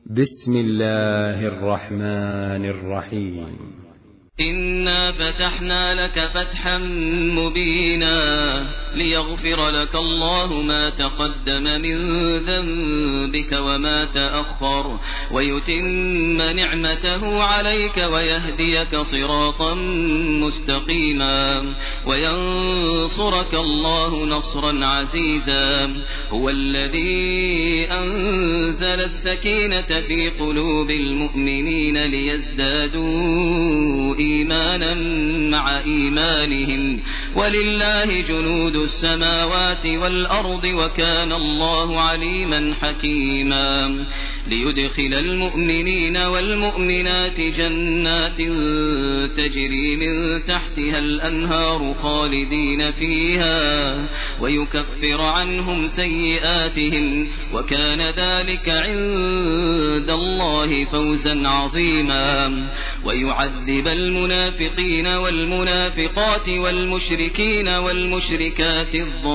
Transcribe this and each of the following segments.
بسم الله الرحمن الرحيم. إنا فتحنا لك فتحا مبينا ليغفر لك الله ما تقدم من ذنبك وما تأخر ويتم نعمته عليك ويهديك صراطا مستقيما وينصرك الله نصرا عزيزا. هو الذي أنزل السكينة في قلوب المؤمنين ليزدادوا إيمانا مع إيمانهم ولله جنود السماوات والأرض وكان الله عليما حكيما. ليدخل المؤمنين والمؤمنات جنات تجري من تحتها الأنهار خالدين فيها ويكفر عنهم سيئاتهم وكان ذلك عند الله فوزا عظيما. ويعذب المنافقين والمنافقات والمشركين والمشركات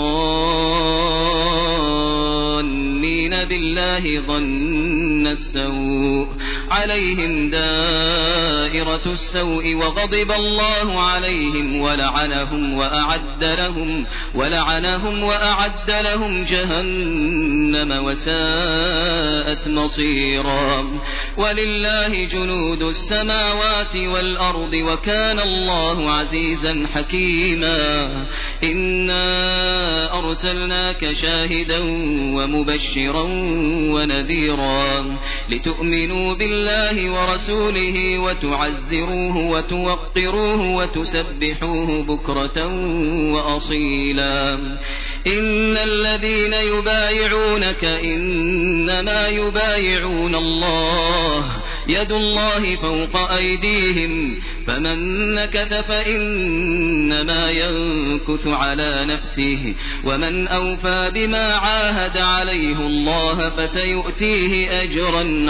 الظانين بالله ظن السوء عليهم دائرة السوء وغضب الله عليهم ولعنهم وأعد لهم جهنم وساءت مصيرا. ولله جنود السماوات والأرض وكان الله عزيزا حكيما. إنا أرسلناك شاهدا ومبشرا ونذيرا لتؤمنوا بالله ورسوله وتعزروه وتوقروه وتسبحوه بكرة وأصيلا. إن الذين يبايعونك إنما يبايعون الله يد الله فوق أيديهم فمن نكث فإنما ينكث على نفسه ومن أوفى بما عاهد عليه الله فسيؤتيه أجرا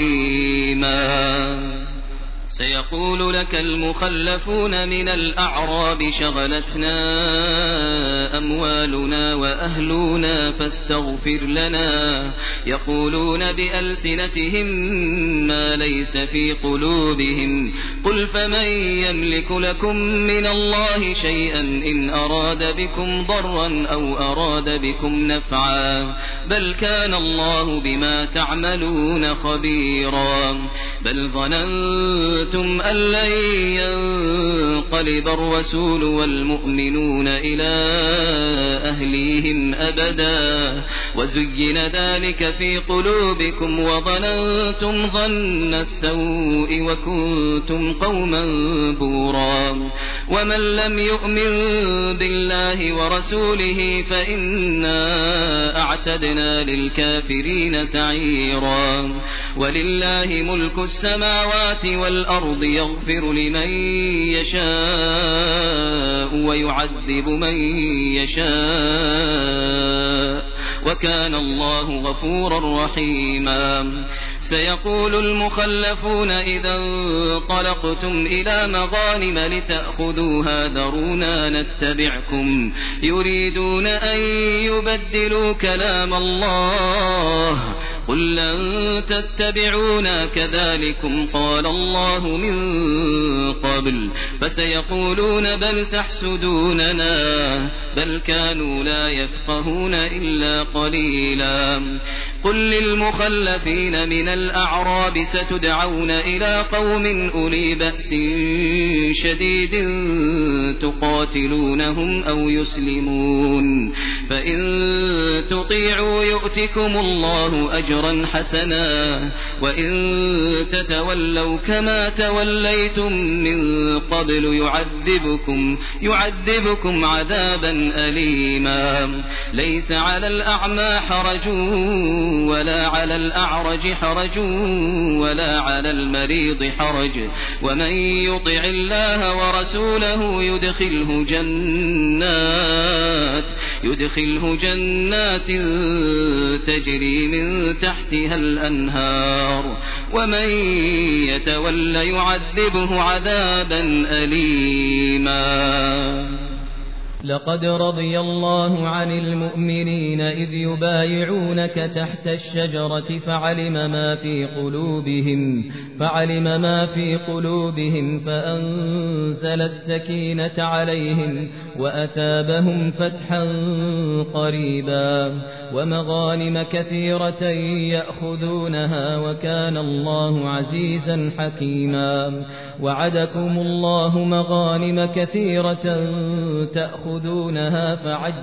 عظيما. سيقول لك المخلفون من الأعراب شغلتنا أموالنا وأهلنا فاستغفر لنا يقولون بألسنتهم ما ليس في قلوبهم قل فمن يملك لكم من الله شيئا إن أراد بكم ضرا أو أراد بكم نفعا بل كان الله بما تعملون خبيرا. بل ظننتم أن لن ينقلب الرسول والمؤمنون إلى أهليهم أبدا وزين ذلك في قلوبكم وظننتم ظن السوء وكنتم قوما بورا. ومن لم يؤمن بالله ورسوله فإنا أعتدنا للكافرين سعيرا. ولله ملك السماوات والأرض يغفر لمن يشاء ويعذب من يشاء وكان الله غفورا رحيما. سيقول المخلفون إذا انطلقتم إلى مغانم لتأخذوها ذرونا نتبعكم يريدون أن يبدلوا كلام الله قل لن تتبعونا كذلكم قال الله من قبل فسيقولون بل تحسدوننا بل كانوا لا يفقهون إلا قليلا. قل للمخلفين من الأعراب ستدعون إلى قوم أولي بأس شديد تقاتلونهم أو يسلمون فإن تطيعوا يؤتكم الله أجرا حسنا وإن تتولوا كما توليتم من قبل يعذبكم عذابا أليما. ليس على الأعمى حرج ولا على الأعرج حرج ولا على المريض حرج ومن يطع الله ورسوله يدخله جنات تجري من تحتها الأنهار ومن يتول يعذبه عذابا أليما. لقد رضي الله عن المؤمنين إذ يبايعونك تحت الشجرة فعلم ما في قلوبهم فأنزل السكينة عليهم وأثابهم فتحا قريبا ومغانم كثيرة يأخذونها وكان الله عزيزا حكيما. وعدكم الله مغانم كثيرة تأخذونها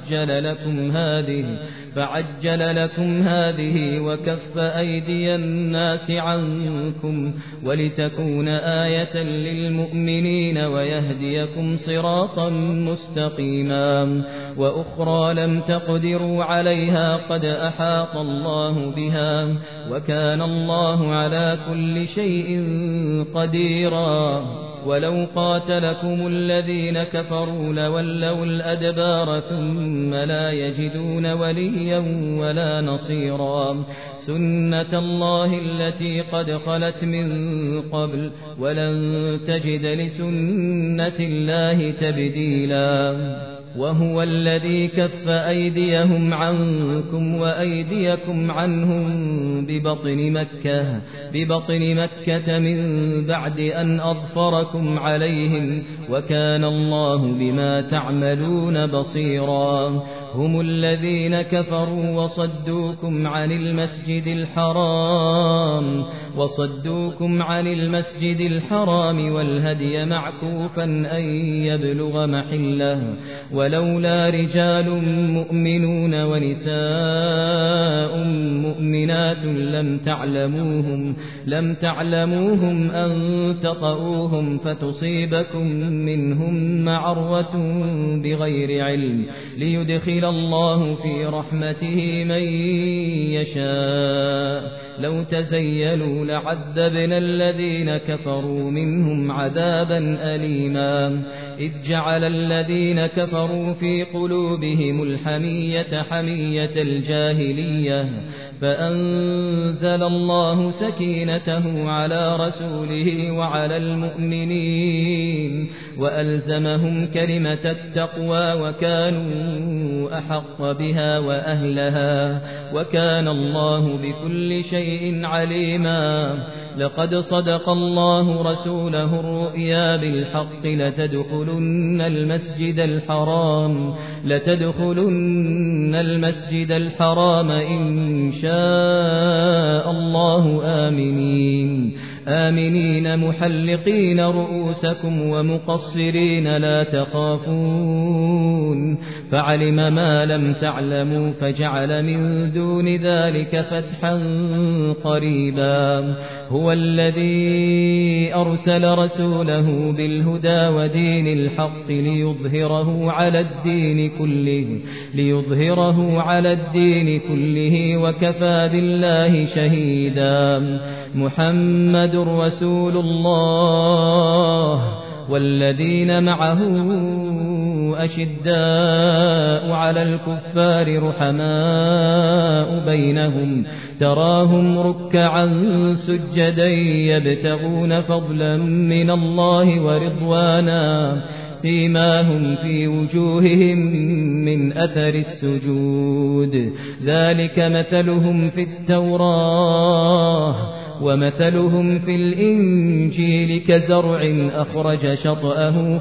فعجل لكم هذه وكف أيدي الناس عنكم ولتكون آية للمؤمنين ويهديكم صراطا مستقيما. وأخرى لم تقدروا عليها قد أحاط الله بها وكان الله على كل شيء قديرا. ولو قاتلكم الذين كفروا لولوا الأدبار ثم لا يجدون وليا ولا نصيرا. سنة الله التي قد خلت من قبل ولن تجد لسنة الله تبديلا. وهو الذي كف أيديهم عنكم وأيديكم عنهم ببطن مكة من بعد أن أظفركم عليهم وكان الله بما تعملون بصيرا. هم الذين كفروا وصدوكم عن المسجد الحرام والهدي معكوفا أن يبلغ محله ولولا رجال مؤمنون ونساء مؤمنات لم تعلموهم أن تطؤوهم فتصيبكم منهم معرة بغير علم ليدخل الله في رحمته من يشاء. لو تزيلوا لعذبنا الذين كفروا منهم عذابا أليما. إذ جعل الذين كفروا في قلوبهم الحمية حمية الجاهلية فأنزل الله سكينته على رسوله وعلى المؤمنين وألزمهم كلمة التقوى وكانوا أحق بها وأهلها وكان الله بكل شيء عليما. لقد صدق الله رسوله الرؤيا بالحق لتدخلن المسجد الحرام إن شاء الله آمنين محلقين رؤوسكم ومقصرين لا تخافون فعلم ما لم تعلموا فجعل من دون ذلك فتحا قريبا. هو الذي أرسل رسوله بالهدى ودين الحق ليظهره على الدين كله وكفى بالله شهيدا. محمد رسول الله والذين معه أشداء على الكفار رحماء بينهم تراهم ركعا سجدا يبتغون فضلا من الله ورضوانا سيماهم في وجوههم من أثر السجود ذلك مثلهم في التوراة ومثلهم في الإنجيل كزرع أخرج شطأه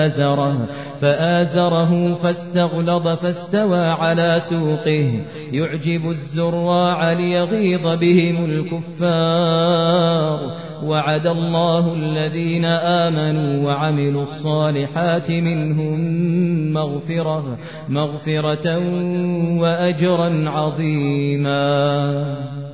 فآزره فاستغلظ فاستوى على سوقه يعجب الزراع ليغيظ بهم الكفار. وعد الله الذين آمنوا وعملوا الصالحات منهم مغفرة وأجرا عظيما.